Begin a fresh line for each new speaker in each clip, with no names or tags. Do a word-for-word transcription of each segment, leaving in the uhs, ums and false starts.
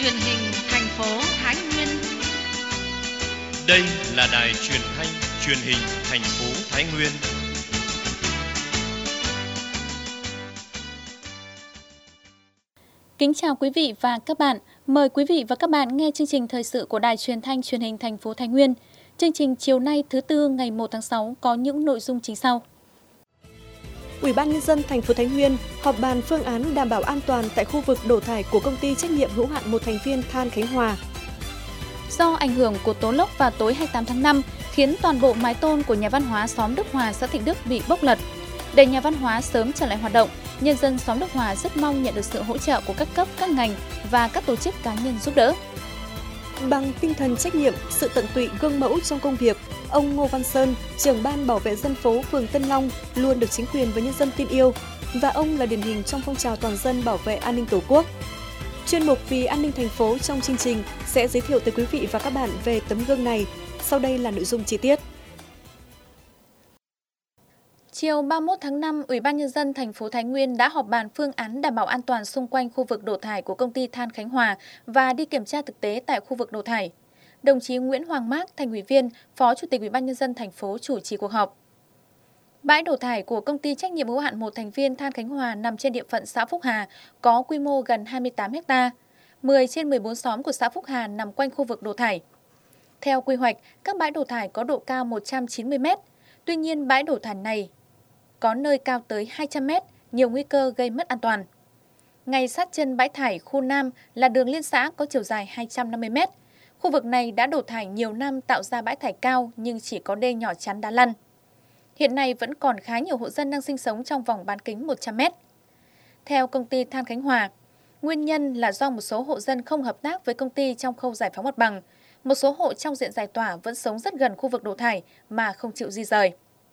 truyền hình thành phố Thái Nguyên.
Đây là đài truyền thanh truyền hình thành phố Thái Nguyên.
Kính chào quý vị và các bạn. Mời quý vị và các bạn nghe chương trình thời sự của đài truyền thanh truyền hình thành phố Thái Nguyên. Chương trình chiều nay thứ Tư ngày một tháng sáu có những nội dung chính sau.
Ủy ban nhân dân thành phố Thái Nguyên họp bàn phương án đảm bảo an toàn tại khu vực đổ thải của công ty trách nhiệm hữu hạn một thành viên Than Khánh Hòa.
Do ảnh hưởng của tố lốc vào tối hai mươi tám tháng năm khiến toàn bộ mái tôn của nhà văn hóa xóm Đức Hòa, xã Thịnh Đức bị bốc lật. Để nhà văn hóa sớm trở lại hoạt động, nhân dân xóm Đức Hòa rất mong nhận được sự hỗ trợ của các cấp, các ngành và các tổ chức cá nhân giúp đỡ.
Bằng tinh thần trách nhiệm, sự tận tụy gương mẫu trong công việc, ông Ngô Văn Sơn, trưởng ban bảo vệ dân phố phường Tân Long luôn được chính quyền và nhân dân tin yêu và ông là điển hình trong phong trào toàn dân bảo vệ an ninh Tổ quốc. Chuyên mục Vì an ninh thành phố trong chương trình sẽ giới thiệu tới quý vị và các bạn về tấm gương này. Sau đây là nội dung chi tiết.
Chiều ba mươi mốt tháng năm, Ủy ban nhân dân thành phố Thái Nguyên đã họp bàn phương án đảm bảo an toàn xung quanh khu vực đổ thải của công ty Than Khánh Hòa và đi kiểm tra thực tế tại khu vực đổ thải. Đồng chí Nguyễn Hoàng Mác, Thành ủy viên, Phó Chủ tịch Ủy ban nhân dân thành phố chủ trì cuộc họp. Bãi đổ thải của công ty trách nhiệm hữu hạn một thành viên Than Khánh Hòa nằm trên địa phận xã Phúc Hà, có quy mô gần hai mươi tám héc ta. mười trên mười bốn xóm của xã Phúc Hà nằm quanh khu vực đổ thải. Theo quy hoạch, các bãi đổ thải có độ cao một trăm chín mươi mét. Tuy nhiên, bãi đổ thải này có nơi cao tới hai trăm mét, nhiều nguy cơ gây mất an toàn. Ngay sát chân bãi thải khu Nam là đường liên xã có chiều dài hai trăm năm mươi mét. Khu vực này đã đổ thải nhiều năm tạo ra bãi thải cao nhưng chỉ có đê nhỏ chắn đá lăn. Hiện nay vẫn còn khá nhiều hộ dân đang sinh sống trong vòng bán kính một trăm mét. Theo công ty Than Khánh Hòa, nguyên nhân là do một số hộ dân không hợp tác với công ty trong khâu giải phóng mặt bằng. Một số hộ trong diện giải tỏa vẫn sống rất gần khu vực đổ thải mà không chịu di rời.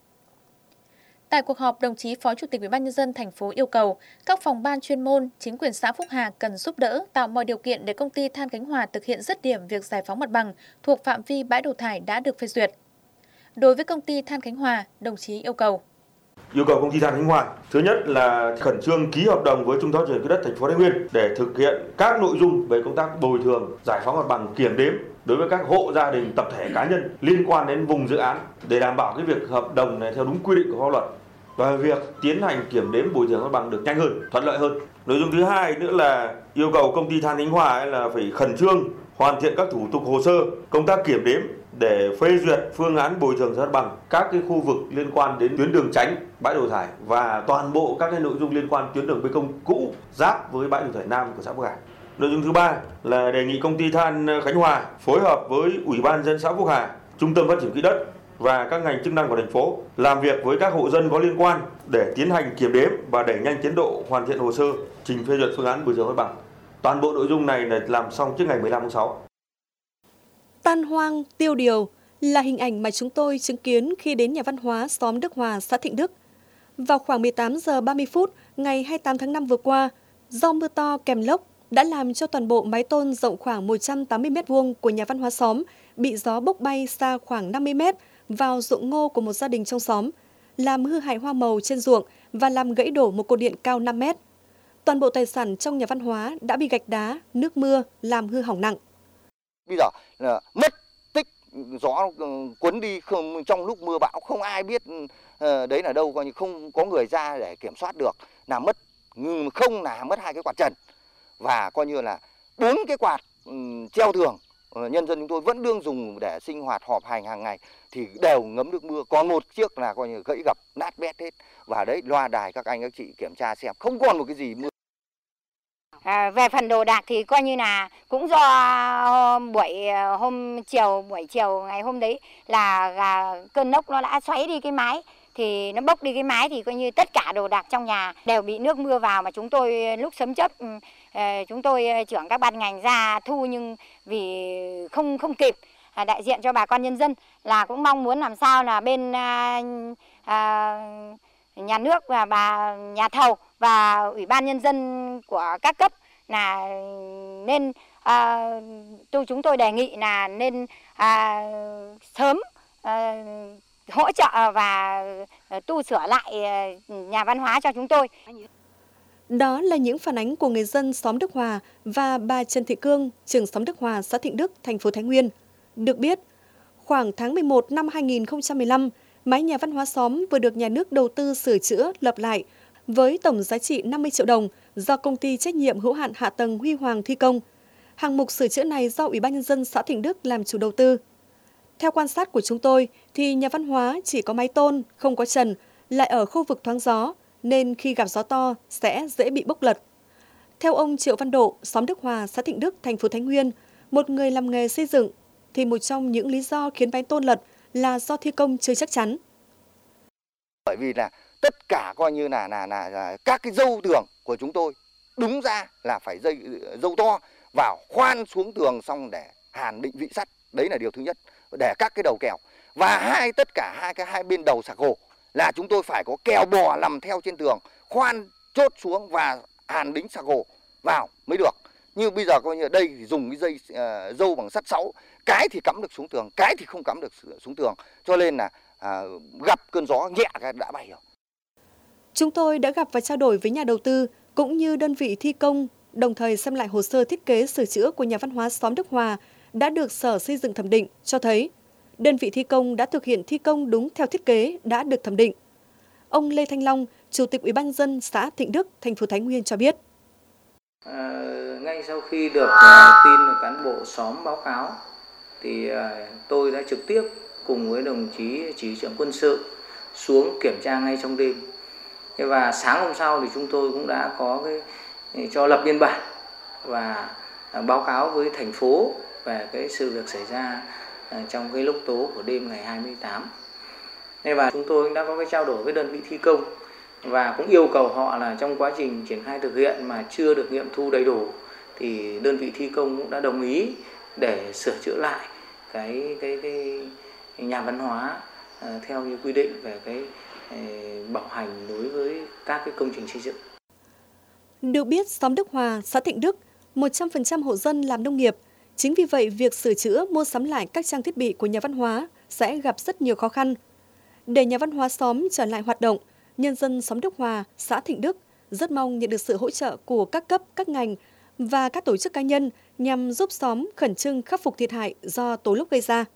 Tại cuộc họp, đồng chí Phó Chủ tịch Ủy ban nhân dân thành phố yêu cầu các phòng ban chuyên môn, chính quyền xã Phúc Hà cần giúp đỡ tạo mọi điều kiện để công ty Than Khánh Hòa thực hiện dứt điểm việc giải phóng mặt bằng thuộc phạm vi bãi đổ thải đã được phê duyệt. Đối với công ty Than Khánh Hòa, đồng chí yêu cầu
Yêu cầu công ty Than Khánh Hòa, thứ nhất là khẩn trương ký hợp đồng với Trung tâm Chuyển nhượng đất thành phố Thái Nguyên để thực hiện các nội dung về công tác bồi thường, giải phóng mặt bằng, kiểm đếm đối với các hộ gia đình, tập thể, cá nhân liên quan đến vùng dự án để đảm bảo cái việc hợp đồng này theo đúng quy định của pháp luật và việc tiến hành kiểm đếm bồi thường mặt bằng được nhanh hơn, thuận lợi hơn. Nội dung thứ hai nữa là yêu cầu công ty Than Khánh Hòa là phải khẩn trương hoàn thiện các thủ tục hồ sơ, công tác kiểm đếm để phê duyệt phương án bồi thường mặt bằng các cái khu vực liên quan đến tuyến đường tránh bãi đổ thải và toàn bộ các cái nội dung liên quan tuyến đường bê tông cũ giáp với bãi đổ thải Nam của xã Phúc Hà. Nội dung thứ ba là đề nghị công ty Than Khánh Hòa phối hợp với Ủy ban nhân dân xã Phúc Hà, Trung tâm Phát triển Quỹ đất và các ngành chức năng của thành phố làm việc với các hộ dân có liên quan để tiến hành kiểm đếm và đẩy nhanh tiến độ hoàn thiện hồ sơ trình phê duyệt phương án bồi thường mặt bằng. Toàn bộ nội dung này là làm xong trước ngày mười lăm tháng sáu.
Tan hoang, tiêu điều là hình ảnh mà chúng tôi chứng kiến khi đến nhà văn hóa xóm Đức Hòa, xã Thịnh Đức. Vào khoảng mười tám giờ ba mươi phút ngày hai mươi tám tháng năm vừa qua, do mưa to kèm lốc đã làm cho toàn bộ mái tôn rộng khoảng một trăm tám mươi mét vuông của nhà văn hóa xóm bị gió bốc bay xa khoảng năm mươi mét vào ruộng ngô của một gia đình trong xóm, làm hư hại hoa màu trên ruộng và làm gãy đổ một cột điện cao năm mét. Toàn bộ tài sản trong nhà văn hóa đã bị gạch đá, nước mưa làm hư hỏng nặng.
Bây giờ là mất tích, gió cuốn đi không, trong lúc mưa bão không ai biết đấy là đâu, coi như không có người ra để kiểm soát được, là mất không là mất hai cái quạt trần và coi như là bốn cái quạt treo tường. Nhân dân chúng tôi vẫn đương dùng để sinh hoạt họp hành hàng ngày thì đều ngấm nước mưa, còn một chiếc là coi như gãy gập nát bét hết và đấy loa đài các anh các chị kiểm tra xem không còn một cái gì mưa.
À, về phần đồ đạc thì coi như là cũng do buổi hôm chiều buổi chiều ngày hôm đấy là, là cơn lốc nó đã xoáy đi cái mái thì nó bốc đi cái mái thì coi như tất cả đồ đạc trong nhà đều bị nước mưa vào mà chúng tôi lúc sớm chấp chúng tôi trưởng các ban ngành ra thu nhưng vì không không kịp. À, đại diện cho bà con nhân dân là cũng mong muốn làm sao là bên à, à, nhà nước và bà nhà thầu và Ủy ban nhân dân của các cấp là nên à, tôi chúng tôi đề nghị là nên à, sớm à, hỗ trợ và tu sửa lại nhà văn hóa cho chúng tôi.
Đó là những phản ánh của người dân xóm Đức Hòa và bà Trần Thị Cương, trưởng xóm Đức Hòa, xã Thịnh Đức, thành phố Thái Nguyên. Được biết, khoảng tháng mười một năm hai nghìn không trăm mười lăm, mái nhà văn hóa xóm vừa được nhà nước đầu tư sửa chữa, lập lại với tổng giá trị năm mươi triệu đồng do công ty trách nhiệm hữu hạn hạ tầng Huy Hoàng thi công. Hạng mục sửa chữa này do Ủy ban Nhân dân xã Thịnh Đức làm chủ đầu tư. Theo quan sát của chúng tôi, thì nhà văn hóa chỉ có mái tôn, không có trần, lại ở khu vực thoáng gió, nên khi gặp gió to sẽ dễ bị bốc lật. Theo ông Triệu Văn Độ, xóm Đức Hòa, xã Thịnh Đức, thành phố Thái Nguyên, một người làm nghề xây dựng, thì một trong những lý do khiến mái tôn lật là do thi công chưa chắc chắn.
Bởi vì là tất cả coi như là là, là, là các cái dâu tường của chúng tôi đúng ra là phải dây dâu to vào khoan xuống tường xong để hàn định vị sắt, đấy là điều thứ nhất, để các cái đầu kèo. Và hai tất cả hai cái hai bên đầu sạc hồ là chúng tôi phải có kèo bò nằm theo trên tường, khoan chốt xuống và hàn đính sạc hồ vào mới được. Như bây giờ coi như ở đây thì dùng cái dây uh, dâu bằng sắt sáu, cái thì cắm được xuống tường, cái thì không cắm được xuống tường, cho nên là uh, gặp cơn gió nhẹ cái đã bay rồi.
Chúng tôi đã gặp và trao đổi với nhà đầu tư cũng như đơn vị thi công, đồng thời xem lại hồ sơ thiết kế sửa chữa của nhà văn hóa xóm Đức Hòa đã được Sở Xây dựng thẩm định, cho thấy đơn vị thi công đã thực hiện thi công đúng theo thiết kế đã được thẩm định. Ông Lê Thanh Long, Chủ tịch Ủy ban Nhân dân xã Thịnh Đức, thành phố Thái Nguyên cho biết.
À, ngay sau khi được uh, tin của cán bộ xóm báo cáo, thì uh, tôi đã trực tiếp cùng với đồng chí chỉ trưởng quân sự xuống kiểm tra ngay trong đêm. Và sáng hôm sau thì chúng tôi cũng đã có cái cho lập biên bản và uh, báo cáo với thành phố về cái sự việc xảy ra uh, trong cái lúc tố của đêm ngày hai mươi tám. Và chúng tôi cũng đã có cái trao đổi với đơn vị thi công và cũng yêu cầu họ là trong quá trình triển khai thực hiện mà chưa được nghiệm thu đầy đủ thì đơn vị thi công cũng đã đồng ý để sửa chữa lại cái cái cái nhà văn hóa uh, theo như quy định về cái uh, bảo hành đối với các cái công trình xây dựng.
Được biết, xóm Đức Hòa, xã Thịnh Đức, một trăm phần trăm hộ dân làm nông nghiệp. Chính vì vậy, việc sửa chữa, mua sắm lại các trang thiết bị của nhà văn hóa sẽ gặp rất nhiều khó khăn. Để nhà văn hóa xóm trở lại hoạt động, nhân dân xóm Đức Hòa, xã Thịnh Đức rất mong nhận được sự hỗ trợ của các cấp, các ngành và các tổ chức cá nhân nhằm giúp xóm khẩn trương khắc phục thiệt hại do tố lốc gây ra.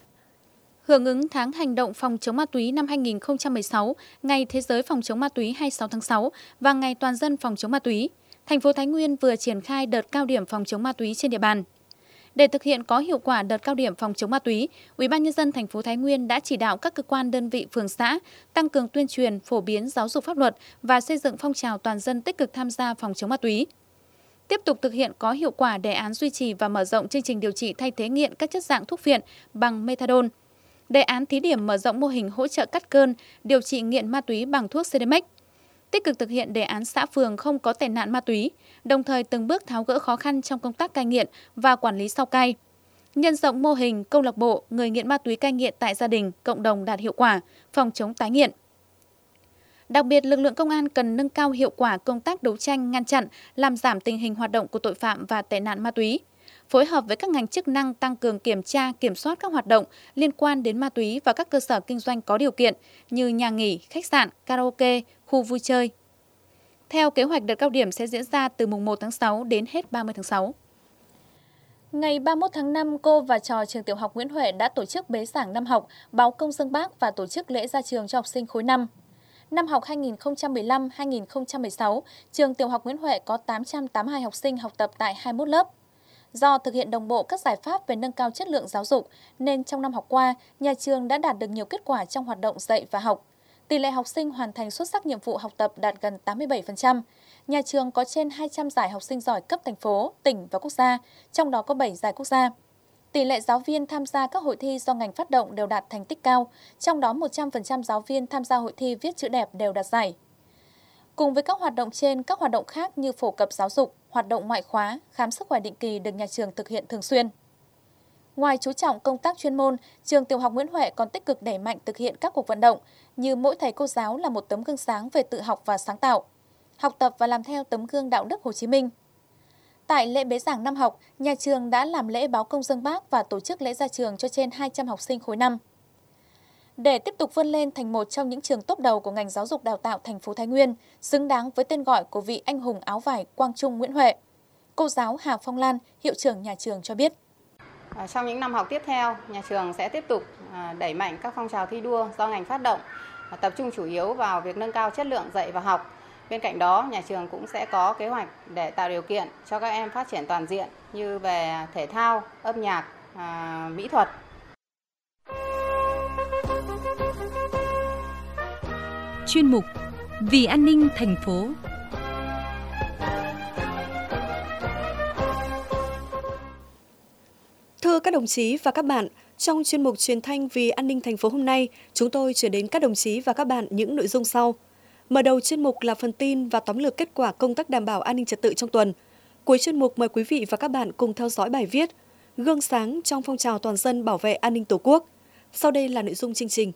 Hưởng ứng tháng hành động phòng chống ma túy năm hai nghìn không trăm mười sáu, Ngày Thế giới phòng chống ma túy hai mươi sáu tháng sáu và Ngày Toàn dân phòng chống ma túy, thành phố Thái Nguyên vừa triển khai đợt cao điểm phòng chống ma túy trên địa bàn. Để thực hiện có hiệu quả đợt cao điểm phòng chống ma túy, Ủy ban Nhân dân thành phố Thái Nguyên đã chỉ đạo các cơ quan đơn vị phường xã tăng cường tuyên truyền, phổ biến giáo dục pháp luật và xây dựng phong trào toàn dân tích cực tham gia phòng chống ma túy. Tiếp tục thực hiện có hiệu quả đề án duy trì và mở rộng chương trình điều trị thay thế nghiện các chất dạng thuốc phiện bằng methadone. Đề án thí điểm mở rộng mô hình hỗ trợ cắt cơn, điều trị nghiện ma túy bằng thuốc Sedemex. Tích cực thực hiện đề án xã phường không có tệ nạn ma túy, đồng thời từng bước tháo gỡ khó khăn trong công tác cai nghiện và quản lý sau cai. Nhân rộng mô hình câu lạc bộ người nghiện ma túy cai nghiện tại gia đình, cộng đồng đạt hiệu quả, phòng chống tái nghiện. Đặc biệt, lực lượng công an cần nâng cao hiệu quả công tác đấu tranh, ngăn chặn, làm giảm tình hình hoạt động của tội phạm và tệ nạn ma túy. Phối hợp với các ngành chức năng tăng cường kiểm tra, kiểm soát các hoạt động liên quan đến ma túy và các cơ sở kinh doanh có điều kiện như nhà nghỉ, khách sạn, karaoke, khu vui chơi. Theo kế hoạch, đợt cao điểm sẽ diễn ra từ mùng một tháng sáu đến hết ba mươi tháng sáu. Ngày ba mươi mốt tháng năm, cô và trò trường tiểu học Nguyễn Huệ đã tổ chức bế giảng năm học, báo công dân Bác và tổ chức lễ ra trường cho học sinh khối năm. Năm học hai nghìn không trăm mười lăm hai nghìn không trăm mười sáu, trường tiểu học Nguyễn Huệ có tám trăm tám mươi hai học sinh học tập tại hai mươi mốt lớp. Do thực hiện đồng bộ các giải pháp về nâng cao chất lượng giáo dục, nên trong năm học qua, nhà trường đã đạt được nhiều kết quả trong hoạt động dạy và học. Tỷ lệ học sinh hoàn thành xuất sắc nhiệm vụ học tập đạt gần tám mươi bảy phần trăm. Nhà trường có trên hai trăm giải học sinh giỏi cấp thành phố, tỉnh và quốc gia, trong đó có bảy giải quốc gia. Tỷ lệ giáo viên tham gia các hội thi do ngành phát động đều đạt thành tích cao, trong đó một trăm phần trăm giáo viên tham gia hội thi viết chữ đẹp đều đạt giải. Cùng với các hoạt động trên, các hoạt động khác như phổ cập giáo dục, hoạt động ngoại khóa, khám sức khỏe định kỳ được nhà trường thực hiện thường xuyên. Ngoài chú trọng công tác chuyên môn, trường tiểu học Nguyễn Huệ còn tích cực đẩy mạnh thực hiện các cuộc vận động như mỗi thầy cô giáo là một tấm gương sáng về tự học và sáng tạo, học tập và làm theo tấm gương đạo đức Hồ Chí Minh. Tại lễ bế giảng năm học, nhà trường đã làm lễ báo công dân Bác và tổ chức lễ ra trường cho trên hai trăm học sinh khối năm. Để tiếp tục vươn lên thành một trong những trường top đầu của ngành giáo dục đào tạo thành phố Thái Nguyên, xứng đáng với tên gọi của vị anh hùng áo vải Quang Trung Nguyễn Huệ, cô giáo Hà Phong Lan, hiệu trưởng nhà trường cho biết.
Trong những năm học tiếp theo, nhà trường sẽ tiếp tục đẩy mạnh các phong trào thi đua do ngành phát động, tập trung chủ yếu vào việc nâng cao chất lượng dạy và học. Bên cạnh đó, nhà trường cũng sẽ có kế hoạch để tạo điều kiện cho các em phát triển toàn diện như về thể thao, âm nhạc, mỹ thuật.
Chuyên mục Vì an ninh thành phố.
Thưa các đồng chí và các bạn, trong chuyên mục truyền thanh Vì an ninh thành phố hôm nay, chúng tôi chuyển đến các đồng chí và các bạn những nội dung sau. Mở đầu chuyên mục là phần tin và tóm lược kết quả công tác đảm bảo an ninh trật tự trong tuần. Cuối chuyên mục mời quý vị và các bạn cùng theo dõi bài viết Gương sáng trong phong trào toàn dân bảo vệ an ninh Tổ quốc. Sau đây là nội dung chương trình.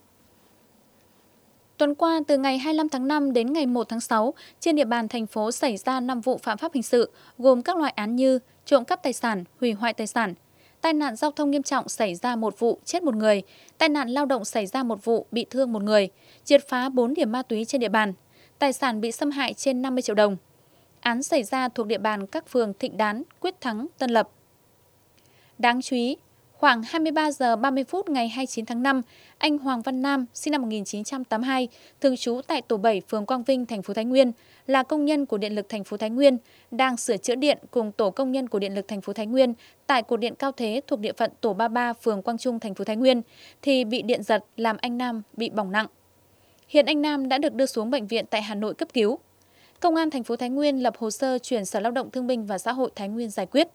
Tuần qua, từ ngày hai mươi lăm tháng năm đến ngày một tháng sáu, trên địa bàn thành phố xảy ra năm vụ phạm pháp hình sự, gồm các loại án như trộm cắp tài sản, hủy hoại tài sản. Tai nạn giao thông nghiêm trọng xảy ra một vụ, chết một người. Tai nạn lao động xảy ra một vụ, bị thương một người. Triệt phá bốn điểm ma túy trên địa bàn. Tài sản bị xâm hại trên năm mươi triệu đồng. Án xảy ra thuộc địa bàn các phường Thịnh Đán, Quyết Thắng, Tân Lập. Đáng chú ý, khoảng hai mươi ba giờ ba mươi phút ngày hai mươi chín tháng năm, anh Hoàng Văn Nam, sinh năm một nghìn chín trăm tám mươi hai, thường trú tại tổ bảy phường Quang Vinh, thành phố Thái Nguyên, là công nhân của Điện lực thành phố Thái Nguyên, đang sửa chữa điện cùng tổ công nhân của Điện lực thành phố Thái Nguyên tại cột điện cao thế thuộc địa phận tổ ba mươi ba phường Quang Trung, thành phố Thái Nguyên, thì bị điện giật làm anh Nam bị bỏng nặng. Hiện anh Nam đã được đưa xuống bệnh viện tại Hà Nội cấp cứu. Công an thành phố Thái Nguyên lập hồ sơ chuyển Sở Lao động Thương binh và Xã hội Thái Nguyên giải quyết.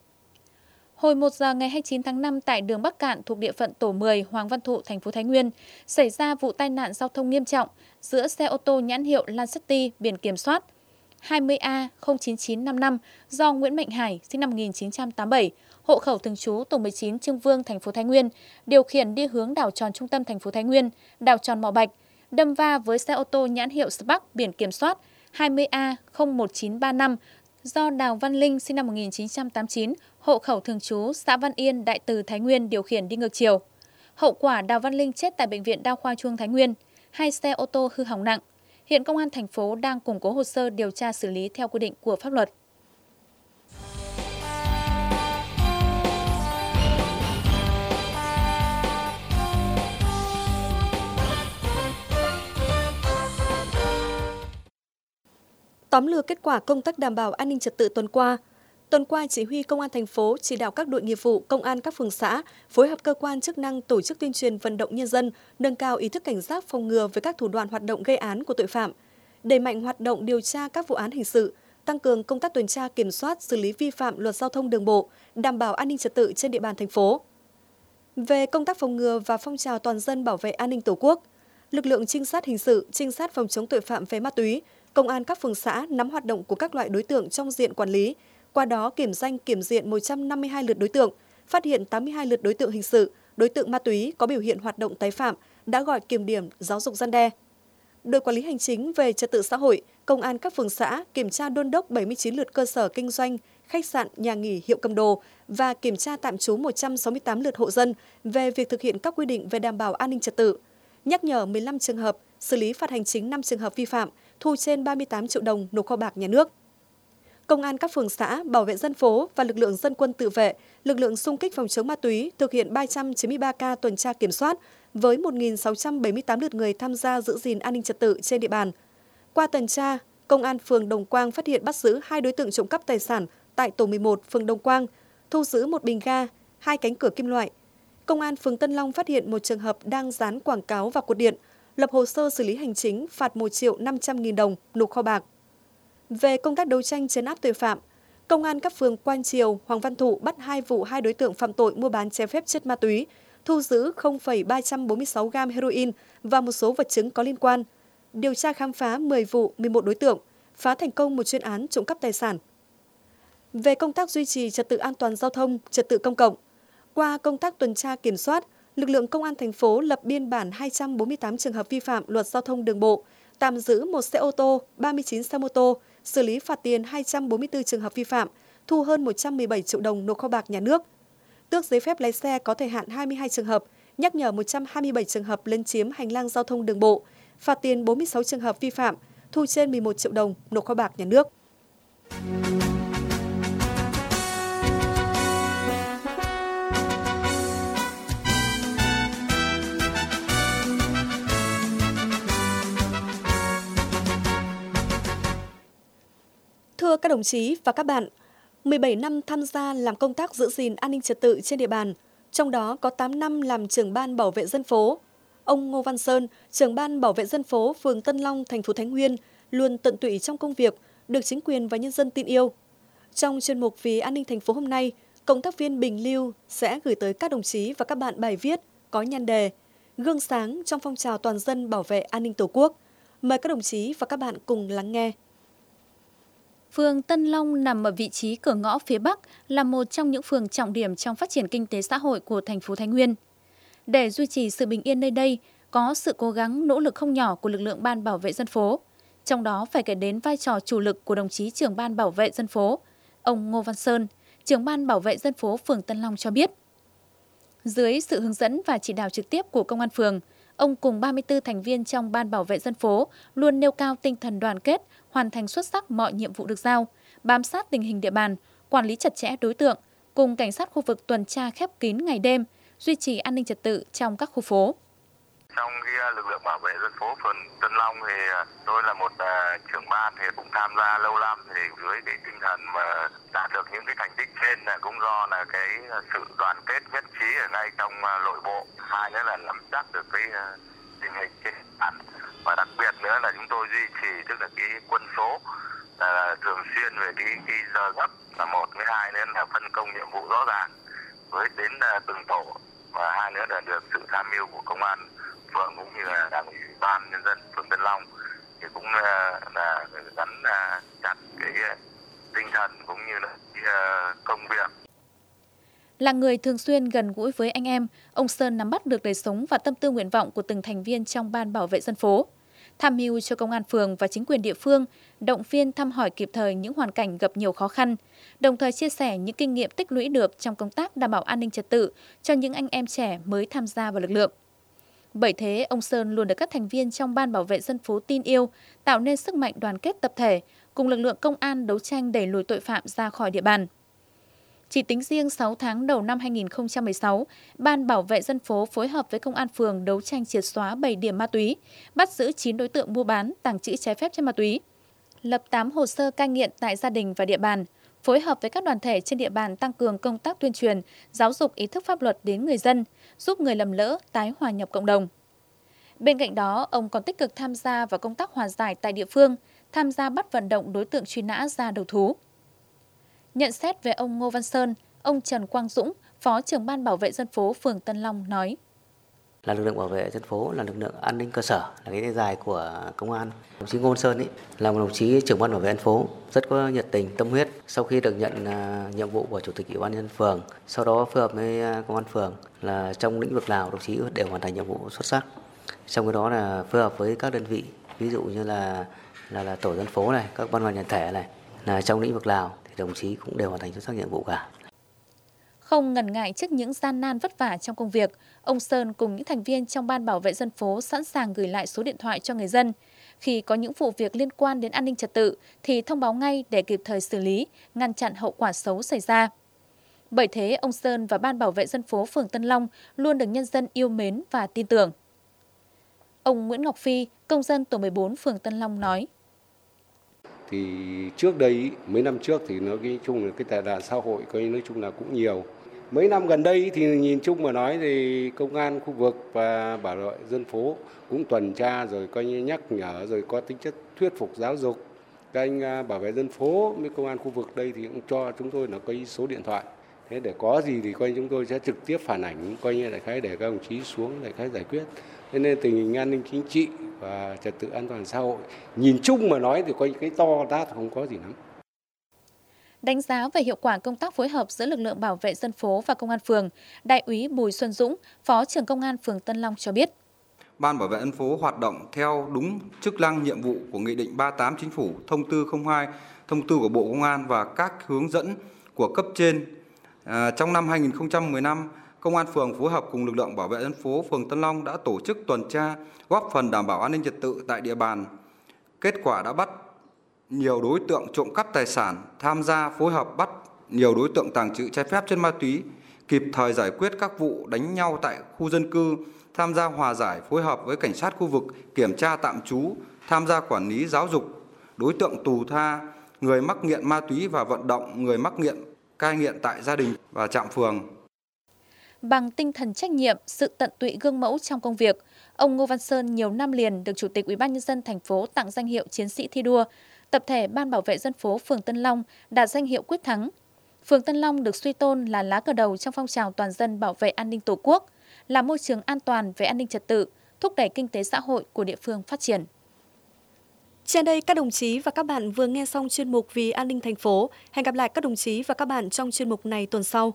Hồi một giờ ngày hai mươi chín tháng năm tại đường Bắc Cạn thuộc địa phận tổ mười Hoàng Văn Thụ, thành phố Thái Nguyên, xảy ra vụ tai nạn giao thông nghiêm trọng giữa xe ô tô nhãn hiệu Lanceti biển kiểm soát hai mươi A không chín chín năm năm do Nguyễn Mạnh Hải, sinh năm một nghìn chín trăm tám mươi bảy, hộ khẩu thường trú tổ mười chín Trương Vương, thành phố Thái Nguyên, điều khiển đi hướng đảo tròn trung tâm thành phố Thái Nguyên, đảo tròn Mỏ Bạch, đâm va với xe ô tô nhãn hiệu Spark biển kiểm soát hai mươi A không một chín ba năm do Đào Văn Linh, sinh năm một nghìn chín trăm tám mươi chín, hộ khẩu thường trú xã Văn Yên, Đại Từ, Thái Nguyên điều khiển đi ngược chiều. Hậu quả Đào Văn Linh chết tại Bệnh viện Đa khoa Chuông Thái Nguyên, hai xe ô tô hư hỏng nặng. Hiện Công an thành phố đang củng cố hồ sơ điều tra xử lý theo quy định của pháp luật.
Tóm lược kết quả công tác đảm bảo an ninh trật tự tuần qua. Tuần qua, Chỉ huy Công an thành phố chỉ đạo các đội nghiệp vụ, công an các phường xã phối hợp cơ quan chức năng tổ chức tuyên truyền vận động nhân dân nâng cao ý thức cảnh giác phòng ngừa với các thủ đoạn hoạt động gây án của tội phạm, đẩy mạnh hoạt động điều tra các vụ án hình sự, tăng cường công tác tuần tra kiểm soát xử lý vi phạm luật giao thông đường bộ, đảm bảo an ninh trật tự trên địa bàn thành phố. Về công tác phòng ngừa và phong trào toàn dân bảo vệ an ninh Tổ quốc, lực lượng trinh sát hình sự, trinh sát phòng chống tội phạm về ma túy, công an các phường xã nắm hoạt động của các loại đối tượng trong diện quản lý, qua đó kiểm danh kiểm diện một trăm năm mươi hai lượt đối tượng, phát hiện tám mươi hai lượt đối tượng hình sự, đối tượng ma túy có biểu hiện hoạt động tái phạm, đã gọi kiểm điểm giáo dục răn đe. Đội quản lý hành chính về trật tự xã hội, công an các phường xã kiểm tra đôn đốc bảy mươi chín lượt cơ sở kinh doanh, khách sạn, nhà nghỉ, hiệu cầm đồ và kiểm tra tạm trú một trăm sáu mươi tám lượt hộ dân về việc thực hiện các quy định về đảm bảo an ninh trật tự, nhắc nhở mười lăm trường hợp, xử lý phạt hành chính năm trường hợp vi phạm, thu trên ba mươi tám triệu đồng nộp kho bạc nhà nước. Công an các phường xã, bảo vệ dân phố và lực lượng dân quân tự vệ, lực lượng xung kích phòng chống ma túy thực hiện ba trăm chín mươi ba ca tuần tra kiểm soát với một nghìn sáu trăm bảy mươi tám lượt người tham gia giữ gìn an ninh trật tự trên địa bàn. Qua tuần tra, Công an phường Đồng Quang phát hiện bắt giữ hai đối tượng trộm cắp tài sản tại tổ mười một phường Đồng Quang, thu giữ một bình ga, hai cánh cửa kim loại. Công an phường Tân Long phát hiện một trường hợp đang dán quảng cáo vào cột điện, lập hồ sơ xử lý hành chính phạt một triệu năm trăm nghìn đồng nộp kho bạc. Về công tác đấu tranh trấn áp tội phạm, Công an các phường Quan Triều, Hoàng Văn Thụ bắt hai vụ hai đối tượng phạm tội mua bán trái phép chất ma túy, thu giữ không phẩy ba trăm bốn mươi sáu gam heroin và một số vật chứng có liên quan. Điều tra khám phá mười vụ, mười một đối tượng, phá thành công một chuyên án trộm cắp tài sản. Về công tác duy trì trật tự an toàn giao thông, trật tự công cộng, qua công tác tuần tra kiểm soát, lực lượng Công an thành phố lập biên bản hai trăm bốn mươi tám trường hợp vi phạm luật giao thông đường bộ, tạm giữ một xe ô tô, ba mươi chín xe mô tô, xử lý phạt tiền hai trăm bốn mươi tư trường hợp vi phạm, thu hơn một trăm mười bảy triệu đồng nộp kho bạc nhà nước. Tước giấy phép lái xe có thời hạn hai mươi hai trường hợp, nhắc nhở một trăm hai mươi bảy trường hợp lấn chiếm hành lang giao thông đường bộ, phạt tiền bốn mươi sáu trường hợp vi phạm, thu trên mười một triệu đồng, nộp kho bạc nhà nước. Thưa các đồng chí và các bạn, mười bảy năm tham gia làm công tác giữ gìn an ninh trật tự trên địa bàn, trong đó có tám năm làm trưởng ban bảo vệ dân phố. Ông Ngô Văn Sơn, trưởng ban bảo vệ dân phố phường Tân Long, thành phố Thái Nguyên, luôn tận tụy trong công việc, được chính quyền và nhân dân tin yêu. Trong chuyên mục Vì an ninh thành phố hôm nay, cộng tác viên Bình Lưu sẽ gửi tới các đồng chí và các bạn bài viết có nhan đề Gương sáng trong phong trào toàn dân bảo vệ an ninh Tổ quốc. Mời các đồng chí và các bạn cùng lắng nghe.
Phường Tân Long nằm ở vị trí cửa ngõ phía Bắc, là một trong những phường trọng điểm trong phát triển kinh tế xã hội của thành phố Thái Nguyên. Để duy trì sự bình yên nơi đây, có sự cố gắng nỗ lực không nhỏ của lực lượng ban bảo vệ dân phố. Trong đó phải kể đến vai trò chủ lực của đồng chí trưởng ban bảo vệ dân phố, ông Ngô Văn Sơn, trưởng ban bảo vệ dân phố phường Tân Long cho biết. Dưới sự hướng dẫn và chỉ đạo trực tiếp của công an phường, ông cùng ba mươi tư thành viên trong ban bảo vệ dân phố luôn nêu cao tinh thần đoàn kết, hoàn thành xuất sắc mọi nhiệm vụ được giao, bám sát tình hình địa bàn, quản lý chặt chẽ đối tượng, cùng cảnh sát khu vực tuần tra khép kín ngày đêm, duy trì an ninh trật tự trong các khu phố.
Trong cái lực lượng bảo vệ dân phố phường Tân Long thì tôi là một uh, trưởng ban thì cũng tham gia lâu năm, thì dưới cái tinh thần mà đạt được những cái thành tích trên là cũng do là cái sự đoàn kết nhất trí ở ngay trong uh, nội bộ, hai nữa là nắm chắc được cái uh, tình hình trên bản, và đặc biệt nữa là chúng tôi duy trì tức là cái quân số uh, thường xuyên về cái, cái giờ gấp là một, với hai nữa là phân công nhiệm vụ rõ ràng với đến uh, từng tổ, và hai nữa là được sự tham mưu của công an phường cũng như là đảng ủy ban nhân dân phường Tân Long thì cũng là, là gắn là chặt cái tinh thần cũng như là cái công việc.
Là người thường xuyên gần gũi với anh em, ông Sơn nắm bắt được đời sống và tâm tư nguyện vọng của từng thành viên trong ban bảo vệ dân phố, tham mưu cho công an phường và chính quyền địa phương, động viên thăm hỏi kịp thời những hoàn cảnh gặp nhiều khó khăn, đồng thời chia sẻ những kinh nghiệm tích lũy được trong công tác đảm bảo an ninh trật tự cho những anh em trẻ mới tham gia vào lực lượng. Bởi thế, ông Sơn luôn được các thành viên trong ban bảo vệ dân phố tin yêu, tạo nên sức mạnh đoàn kết tập thể, cùng lực lượng công an đấu tranh đẩy lùi tội phạm ra khỏi địa bàn. Chỉ tính riêng sáu tháng đầu năm hai nghìn không trăm mười sáu, ban bảo vệ dân phố phối hợp với công an phường đấu tranh triệt xóa bảy điểm ma túy, bắt giữ chín đối tượng mua bán, tàng trữ trái phép chất ma túy, lập tám hồ sơ cai nghiện tại gia đình và địa bàn, phối hợp với các đoàn thể trên địa bàn tăng cường công tác tuyên truyền, giáo dục ý thức pháp luật đến người dân, giúp người lầm lỡ tái hòa nhập cộng đồng. Bên cạnh đó, ông còn tích cực tham gia vào công tác hòa giải tại địa phương, tham gia bắt vận động đối tượng truy nã ra đầu thú. Nhận xét về ông Ngô Văn Sơn, ông Trần Quang Dũng, Phó trưởng ban bảo vệ dân phố phường Tân Long nói:
Là lực lượng bảo vệ dân phố, là lực lượng an ninh cơ sở, là cái tay dài của công an. Đồng chí Ngô Văn Sơn ấy là một đồng chí trưởng ban bảo vệ dân phố, rất có nhiệt tình, tâm huyết. Sau khi được nhận uh, nhiệm vụ của chủ tịch ủy ban nhân dân phường, sau đó phối hợp với uh, công an phường là trong lĩnh vực nào đồng chí đều hoàn thành nhiệm vụ xuất sắc. Trong cái đó là phối hợp với các đơn vị, ví dụ như là là, là tổ dân phố này, các ban ngành đoàn thể này, là trong lĩnh vực nào thì đồng chí cũng đều hoàn thành xuất sắc nhiệm vụ cả.
Không ngần ngại trước những gian nan vất vả trong công việc, ông Sơn cùng những thành viên trong ban bảo vệ dân phố sẵn sàng gửi lại số điện thoại cho người dân. Khi có những vụ việc liên quan đến an ninh trật tự thì thông báo ngay để kịp thời xử lý, ngăn chặn hậu quả xấu xảy ra. Bởi thế, ông Sơn và ban bảo vệ dân phố phường Tân Long luôn được nhân dân yêu mến và tin tưởng. Ông Nguyễn Ngọc Phi, công dân tổ mười bốn phường Tân Long nói:
Thì trước đây, mấy năm trước thì nói cái chung là cái tệ nạn xã hội coi nói chung là cũng nhiều. Mấy năm gần đây thì nhìn chung mà nói thì công an khu vực và bảo vệ dân phố cũng tuần tra rồi coi như nhắc nhở rồi có tính chất thuyết phục giáo dục. Các anh bảo vệ dân phố với công an khu vực đây thì cũng cho chúng tôi là coi số điện thoại. Thế để có gì thì coi chúng tôi sẽ trực tiếp phản ảnh coi như đại khái để các đồng chí xuống đại khái giải quyết. Thế nên tình hình an ninh chính trị và trật tự an toàn xã hội nhìn chung mà nói thì coi cái to tát không có gì lắm.
Đánh giá về hiệu quả công tác phối hợp giữa lực lượng bảo vệ dân phố và công an phường, Đại úy Bùi Xuân Dũng, Phó trưởng công an phường Tân Long cho biết:
Ban bảo vệ dân phố hoạt động theo đúng chức năng nhiệm vụ của Nghị định ba mươi tám Chính phủ, Thông tư không hai, Thông tư của Bộ Công an và các hướng dẫn của cấp trên. À, trong năm hai nghìn không trăm mười lăm, Công an phường phối hợp cùng lực lượng bảo vệ dân phố phường Tân Long đã tổ chức tuần tra, góp phần đảm bảo an ninh trật tự tại địa bàn. Kết quả đã bắt nhiều đối tượng trộm cắp tài sản, tham gia phối hợp bắt nhiều đối tượng tàng trữ trái phép chất ma túy, kịp thời giải quyết các vụ đánh nhau tại khu dân cư, tham gia hòa giải phối hợp với cảnh sát khu vực, kiểm tra tạm trú, tham gia quản lý giáo dục đối tượng tù tha, người mắc nghiện ma túy và vận động người mắc nghiện cai nghiện tại gia đình và trạm phường.
Bằng tinh thần trách nhiệm, sự tận tụy gương mẫu trong công việc, ông Ngô Văn Sơn nhiều năm liền được Chủ tịch Ủy ban nhân dân thành phố tặng danh hiệu Chiến sĩ thi đua. Tập thể Ban bảo vệ dân phố phường Tân Long đạt danh hiệu Quyết thắng. Phường Tân Long được suy tôn là lá cờ đầu trong phong trào toàn dân bảo vệ an ninh Tổ quốc, là môi trường an toàn về an ninh trật tự, thúc đẩy kinh tế xã hội của địa phương phát triển.
Trên đây, các đồng chí và các bạn vừa nghe xong chuyên mục Vì an ninh thành phố. Hẹn gặp lại các đồng chí và các bạn trong chuyên mục này tuần sau.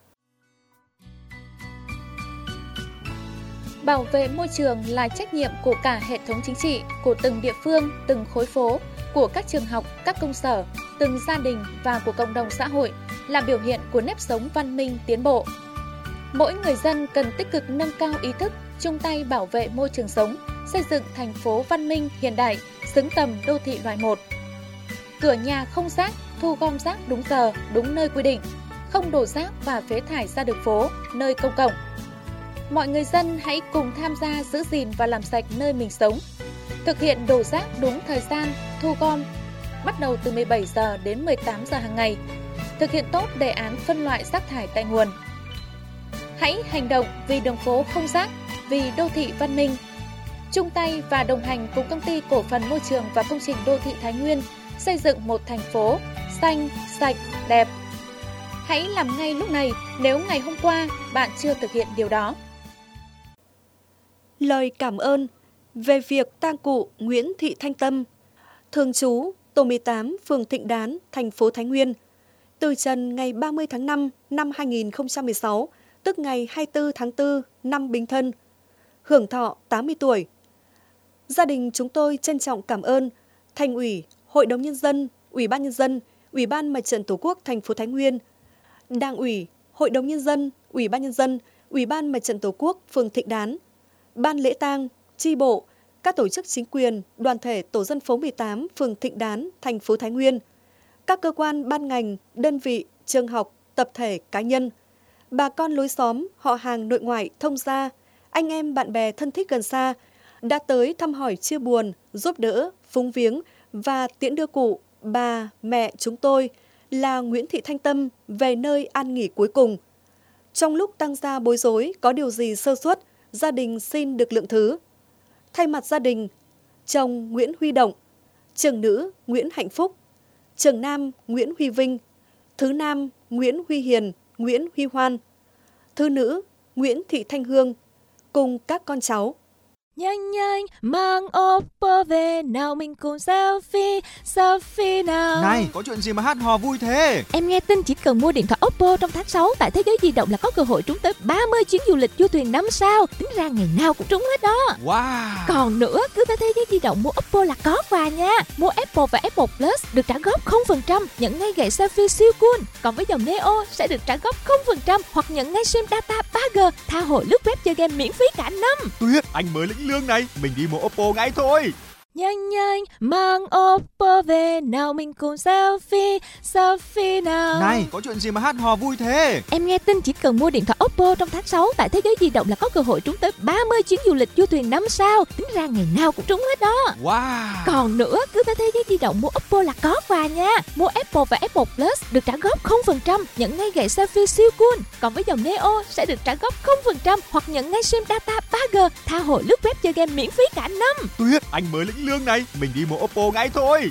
Bảo vệ môi trường là trách nhiệm của cả hệ thống chính trị, của từng địa phương, từng khối phố, của các trường học, các công sở, từng gia đình và của cộng đồng xã hội, là biểu hiện của nếp sống văn minh tiến bộ. Mỗi người dân cần tích cực nâng cao ý thức, chung tay bảo vệ môi trường sống, xây dựng thành phố văn minh hiện đại, xứng tầm đô thị loại một. Cửa nhà không rác, thu gom rác đúng giờ, đúng nơi quy định, không đổ rác và phế thải ra đường phố, nơi công cộng. Mọi người dân hãy cùng tham gia giữ gìn và làm sạch nơi mình sống. Thực hiện đổ rác đúng thời gian, thu gom, bắt đầu từ mười bảy giờ đến mười tám giờ hàng ngày. Thực hiện tốt đề án phân loại rác thải tại nguồn. Hãy hành động vì đường phố không rác, vì đô thị văn minh. Chung tay và đồng hành cùng Công ty Cổ phần Môi trường và Công trình Đô thị Thái Nguyên xây dựng một thành phố xanh, sạch, đẹp. Hãy làm ngay lúc này nếu ngày hôm qua bạn chưa thực hiện điều đó.
Lời cảm ơn về việc tang cụ Nguyễn Thị Thanh Tâm, thường trú tổ mười tám, phường Thịnh Đán, thành phố Thái Nguyên, từ trần ngày ba mươi tháng năm năm hai nghìn không trăm mười sáu, tức ngày hai mươi tư tháng tư năm Bính Thân, hưởng thọ tám mươi tuổi. Gia đình chúng tôi trân trọng cảm ơn Thành ủy, Hội đồng Nhân dân, Ủy ban Nhân dân, Ủy ban Mặt trận Tổ quốc thành phố Thái Nguyên, Đảng ủy, Hội đồng Nhân dân, Ủy ban Nhân dân, Ủy ban Mặt trận Tổ quốc phường Thịnh Đán, Ban lễ tang, chi bộ, các tổ chức chính quyền, đoàn thể tổ dân phố mười tám, phường Thịnh Đán, thành phố Thái Nguyên, các cơ quan ban ngành, đơn vị, trường học, tập thể, cá nhân, bà con lối xóm, họ hàng nội ngoại, thông gia, anh em bạn bè thân thích gần xa đã tới thăm hỏi chia buồn, giúp đỡ, phúng viếng và tiễn đưa cụ, bà, mẹ chúng tôi là Nguyễn Thị Thanh Tâm về nơi an nghỉ cuối cùng. Trong lúc tang gia bối rối có điều gì sơ suất, gia đình xin được lượng thứ. Thay mặt gia đình, chồng Nguyễn Huy Động, trưởng nữ Nguyễn Hạnh Phúc, trưởng nam Nguyễn Huy Vinh, thứ nam Nguyễn Huy Hiền, Nguyễn Huy Hoan, thứ nữ Nguyễn Thị Thanh Hương, cùng các con cháu.
Nhanh nhanh mang Oppo về nào mình cùng selfie, selfie nào.
Này, có chuyện gì mà hát hò vui thế?
Em nghe tin chỉ cần mua điện thoại Oppo trong tháng sáu tại Thế giới di động là có cơ hội trúng tới ba mươi chuyến du lịch du thuyền năm sao. Tính ra ngày nào cũng trúng hết đó.
Wow.
Còn nữa, cứ tới Thế giới di động mua Oppo là có quà nha. Mua Apple và Apple Plus được trả góp không phần trăm, nhận ngay gậy selfie siêu cool. Còn với dòng Neo sẽ được trả góp không phần trăm hoặc nhận ngay sim data ba G, tha hồ lướt web chơi game miễn phí cả năm.
Tuyệt, anh mới lĩnh lương này, mình đi mua Oppo ngay thôi.
Nhanh nhanh mang Oppo về nào mình cùng selfie, selfie nào.
Này, có chuyện gì mà hát hò vui thế?
Em nghe tin chỉ cần mua điện thoại Oppo trong tháng sáu tại Thế giới di động là có cơ hội trúng tới ba mươi chuyến du lịch du thuyền năm sao. Tính ra ngày nào cũng trúng hết đó.
Wow.
Còn nữa, cứ tới Thế giới di động mua Oppo là có quà nha. Mua Apple và Apple Plus được trả góp không phần trăm, nhận ngay gậy selfie siêu cool. Còn với dòng Neo sẽ được trả góp không phần trăm hoặc nhận ngay sim data ba G, tha hồ lướt web chơi game miễn phí cả năm.
Tuyệt, anh mới lĩnh lương này, mình đi mua Oppo ngay thôi.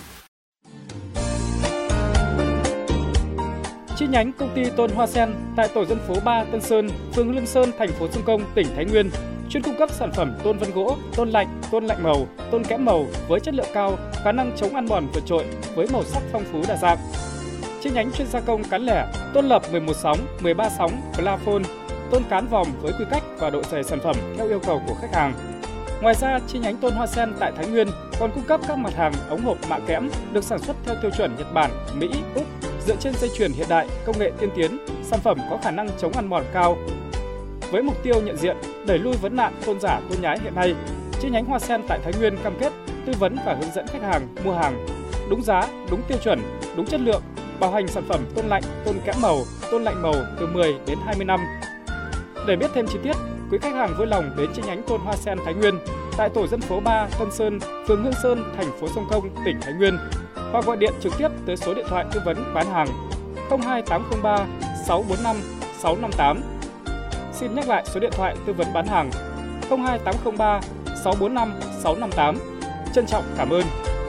Chi nhánh công ty Tôn Hoa Sen tại tổ dân phố ba Tân Sơn, phường Lương Sơn, thành phố Sông Công, tỉnh Thái Nguyên, chuyên cung cấp sản phẩm tôn vân gỗ, tôn lạnh, tôn lạnh màu, tôn kẽm màu với chất lượng cao, khả năng chống ăn mòn vượt trội với màu sắc phong phú đa dạng. Chi nhánh chuyên gia công cán lẻ, tôn lập mười một sóng, mười ba sóng, plafon, tôn cán vòm với quy cách và độ dày sản phẩm theo yêu cầu của khách hàng. Ngoài ra, chi nhánh Tôn Hoa Sen tại Thái Nguyên còn cung cấp các mặt hàng ống hộp mạ kẽm được sản xuất theo tiêu chuẩn Nhật Bản, Mỹ, Úc dựa trên dây chuyền hiện đại, công nghệ tiên tiến, sản phẩm có khả năng chống ăn mòn cao. Với mục tiêu nhận diện, đẩy lui vấn nạn tôn giả tôn nhái hiện nay, chi nhánh Hoa Sen tại Thái Nguyên cam kết tư vấn và hướng dẫn khách hàng mua hàng đúng giá, đúng tiêu chuẩn, đúng chất lượng, bảo hành sản phẩm tôn lạnh, tôn kẽm màu, tôn lạnh màu từ mười đến hai mươi năm. Để biết thêm chi tiết, quý khách hàng vui lòng đến chi nhánh tôn Hoa Sen Thái Nguyên tại tổ dân phố ba Tân Sơn, phường Hương Sơn, thành phố Sông Công, tỉnh Thái Nguyên, hoặc gọi điện trực tiếp tới số điện thoại tư vấn bán hàng không hai tám không ba sáu bốn năm sáu năm tám. Xin nhắc lại số điện thoại tư vấn bán hàng không hai tám không ba sáu bốn năm sáu năm tám. Trân trọng cảm ơn.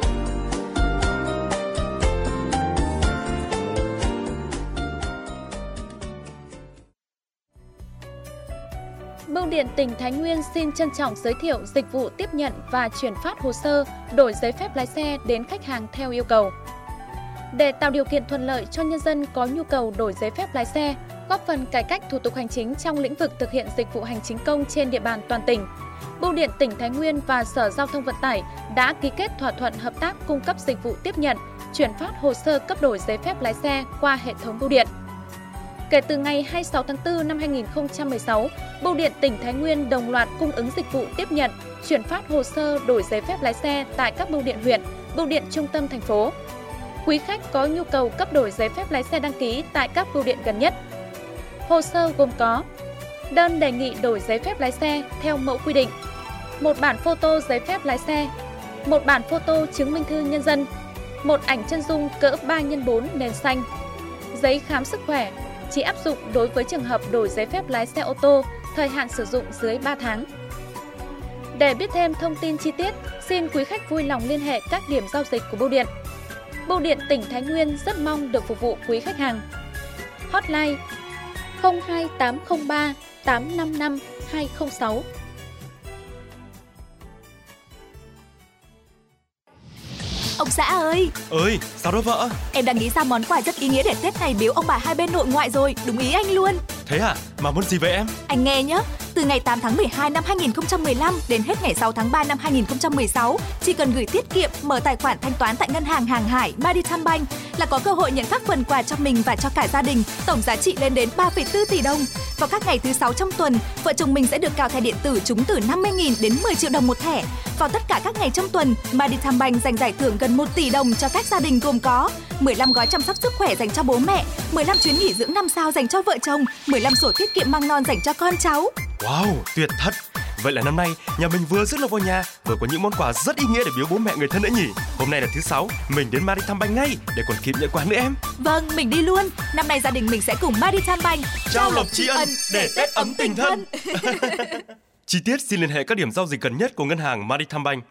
Bưu điện tỉnh Thái Nguyên xin trân trọng giới thiệu dịch vụ tiếp nhận và chuyển phát hồ sơ đổi giấy phép lái xe đến khách hàng theo yêu cầu. Để tạo điều kiện thuận lợi cho nhân dân có nhu cầu đổi giấy phép lái xe, góp phần cải cách thủ tục hành chính trong lĩnh vực thực hiện dịch vụ hành chính công trên địa bàn toàn tỉnh, Bưu điện tỉnh Thái Nguyên và Sở Giao thông Vận tải đã ký kết thỏa thuận hợp tác cung cấp dịch vụ tiếp nhận, chuyển phát hồ sơ cấp đổi giấy phép lái xe qua hệ thống bưu điện. Kể từ ngày hai mươi sáu tháng tư năm hai nghìn không trăm mười sáu, Bưu điện tỉnh Thái Nguyên đồng loạt cung ứng dịch vụ tiếp nhận, chuyển phát hồ sơ đổi giấy phép lái xe tại các bưu điện huyện, bưu điện trung tâm thành phố. Quý khách có nhu cầu cấp đổi giấy phép lái xe đăng ký tại các bưu điện gần nhất. Hồ sơ gồm có đơn đề nghị đổi giấy phép lái xe theo mẫu quy định, một bản photo giấy phép lái xe, một bản photo chứng minh thư nhân dân, một ảnh chân dung cỡ ba nhân bốn nền xanh, giấy khám sức khỏe, chỉ áp dụng đối với trường hợp đổi giấy phép lái xe ô tô, thời hạn sử dụng dưới ba tháng. Để biết thêm thông tin chi tiết, xin quý khách vui lòng liên hệ các điểm giao dịch của bưu điện. Bưu điện tỉnh Thái Nguyên rất mong được phục vụ quý khách hàng. Hotline không hai tám không ba tám năm năm hai không sáu.
Ông xã ơi!
Ơi, sao đó vợ?
Em đang nghĩ ra món quà rất ý nghĩa để Tết này biếu ông bà hai bên nội ngoại rồi, đúng ý anh luôn.
Thế à? Mà muốn gì vậy em?
Anh nghe nhé, từ ngày tám tháng mười hai năm hai nghìn không trăm mười lăm đến hết ngày sáu tháng ba năm hai nghìn không trăm mười sáu, chỉ cần gửi tiết kiệm, mở tài khoản thanh toán tại ngân hàng Hàng Hải, Maritime Bank là có cơ hội nhận các phần quà cho mình và cho cả gia đình, tổng giá trị lên đến ba phẩy bốn tỷ đồng. Vào các ngày thứ sáu trong tuần, vợ chồng mình sẽ được cào thẻ điện tử trúng từ năm mươi nghìn đến mười triệu đồng một thẻ. Vào tất cả các ngày trong tuần, Maritime Bank dành giải thưởng gần một tỷ đồng cho các gia đình gồm có mười lăm gói chăm sóc sức khỏe dành cho bố mẹ, mười lăm chuyến nghỉ dưỡng năm sao dành cho vợ chồng, mười lăm sổ tiết kiệm măng non dành cho con cháu.
Wow, tuyệt thật! Vậy là năm nay nhà mình vừa rước lộc vào nhà, vừa có những món quà rất ý nghĩa để biếu bố mẹ người thân nữa nhỉ? Hôm nay là thứ sáu, mình đến Maritime Bank ngay để còn kịp nhận quà nữa em.
Vâng, mình đi luôn. Năm nay gia đình mình sẽ cùng Maritime Bank
trao lộc tri ân để Tết ấm tình thân. Chi tiết xin liên hệ các điểm giao dịch gần nhất của ngân hàng Maritime Bank.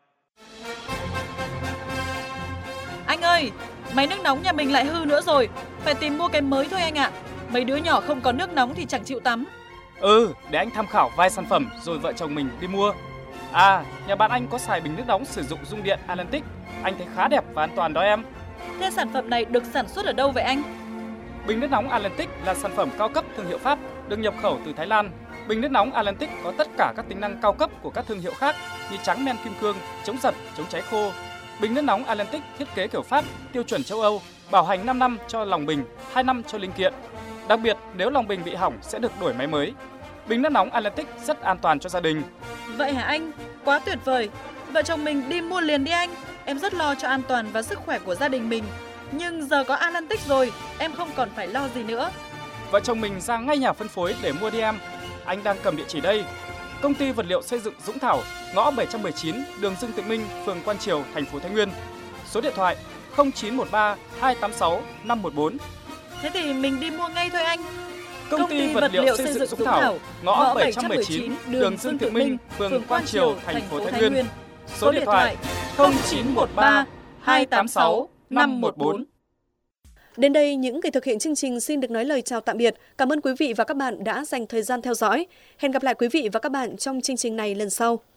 Anh ơi, máy nước nóng nhà mình lại hư nữa rồi, phải tìm mua cái mới thôi anh ạ. Mấy đứa nhỏ không có nước nóng thì chẳng chịu tắm.
Ừ, để anh tham khảo vài sản phẩm rồi vợ chồng mình đi mua. À, nhà bạn anh có xài bình nước nóng sử dụng dung điện Atlantic, anh thấy khá đẹp và an toàn đó em.
Thế sản phẩm này được sản xuất ở đâu vậy anh?
Bình nước nóng Atlantic là sản phẩm cao cấp thương hiệu Pháp, được nhập khẩu từ Thái Lan. Bình nước nóng Atlantic có tất cả các tính năng cao cấp của các thương hiệu khác như trắng men kim cương, chống giật, chống cháy khô. Bình nước nóng Atlantic thiết kế kiểu Pháp, tiêu chuẩn châu Âu, bảo hành năm năm cho lòng bình, hai năm cho linh kiện. Đặc biệt, nếu lòng bình bị hỏng sẽ được đổi máy mới. Bình nước nóng Atlantic rất an toàn cho gia đình.
Vậy hả anh? Quá tuyệt vời. Vợ chồng mình đi mua liền đi anh. Em rất lo cho an toàn và sức khỏe của gia đình mình. Nhưng giờ có Atlantic rồi, em không còn phải lo gì nữa.
Vợ chồng mình ra ngay nhà phân phối để mua đi em. Anh đang cầm địa chỉ đây. Công ty vật liệu xây dựng Dũng Thảo, ngõ bảy trăm mười chín, đường Dương Tự Minh, phường Quan Triều, thành phố Thái Nguyên. Số điện thoại không chín một ba hai tám sáu năm một bốn.
Thế thì mình đi mua ngay thôi anh.
Công, Công ty, ty vật, vật liệu, liệu xây dựng Dũng Thảo, Thảo, ngõ bảy trăm mười chín, đường Dương Tự Minh, phường Quan Triều, thành phố Thái Nguyên. Số điện thoại không chín một ba hai tám sáu năm một bốn.
Đến đây, những người thực hiện chương trình xin được nói lời chào tạm biệt. Cảm ơn quý vị và các bạn đã dành thời gian theo dõi. Hẹn gặp lại quý vị và các bạn trong chương trình này lần sau.